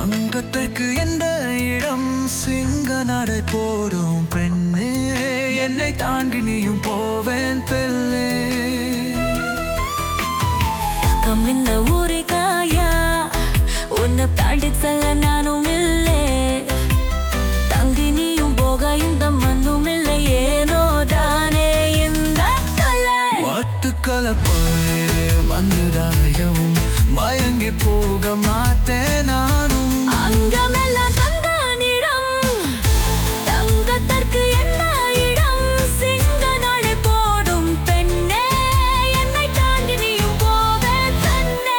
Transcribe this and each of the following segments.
தங்கத்திற்கு எந்த இடம் சிங்க நடை போடும் பெண்ணே, என்னை தாண்டி நீயும் போவேன் பெண்ணே. கம்மிந்த ஊரே காயா, உன்னை தாண்டி செல்ல நானும் இல்லை. தங்கி நீயும் போக இந்த மண்ணும் இல்லை. ஏனோ தானே இந்த வாட்டுக்களை வந்துடாயவும் மயங்கி போக மாட்டேன் நானும். அங்கமெல்லாம் தங்க நிறம், தங்கத்திற்கு என்ன இடம் சிங்க நடை போடும் பெண்ணே, என்னை தாண்டி நீயும் போவே தன்னே.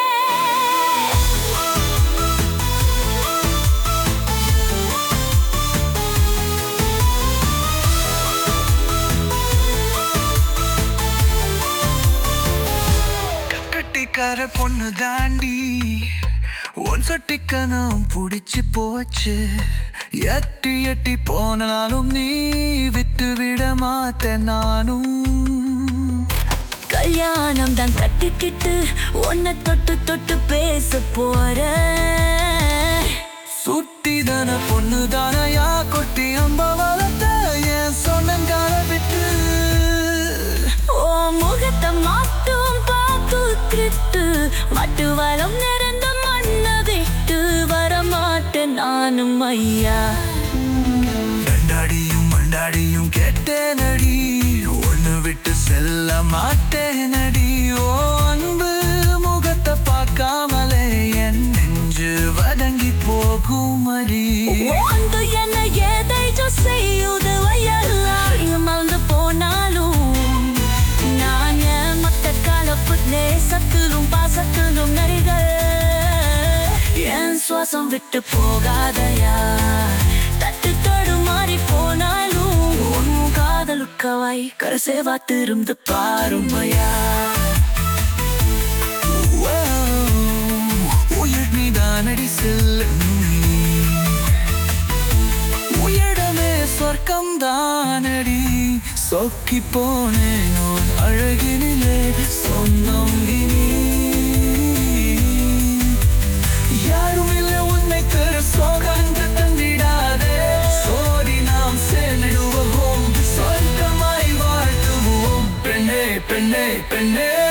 கட்டிக்கார பொண்ணு தாண்டி உன் சொட்டிக்கனம் புடிச்சு போச்சு. எட்டி எட்டி போனாலும் நீ விட்டு விட மாட்டேன் நானும். கல்யாணம் தான் கட்டிக்கிட்டு உன்னை தொட்டு தொட்டு பேச போற. சுட்டிதான பொண்ணு தானையா கொட்டி அம்ப வளர்த்த என் சொன்னங்கால விட்டு. ஓ முகத்தை மாட்டும் பார்த்து கிட்டு மட்டு வரம் நிறைந்த மண்ணை விட்டு வரமாட்டேன் நானும் ஐயா. ரெண்டாடியும் மண்டாடியும் கேட்டேனடி, ஒன்னு விட்டு செல்ல மாட்டேனடி. ஓ அன்பு முகத்தை பார்க்காமலே என் நெஞ்சு வதங்கி போகும் அடி. அந்த என்ன ஏதாச்சும் செய்யுது வயலாம் மறந்து போனாலும் நான் மத்த கலப்பு நேசத்திலும் பாசத்திலும் நடிகள். என் சுவாசம் விட்டு போகாதையா, தட்டு தடுமாறி போனாலும் உன் காதலுக்கவாய் கரசேவா திருந்து பாருமையா. உயிர் மீதானடி செல்லும் உயிரிடமே சொர்க்கம் தானடி. சொக்கி போனேன் உன் அழகினிலே சொந்தம் இனி யாரும் இல்லை உன்னை பெற சோகங்க தந்திடாதே. சோதி நாம் சேர்ந்திடுவோம், சொர்க்கமாய் வாழ்த்துவோம் பெண்ணே பெண்ணே பெண்ணே.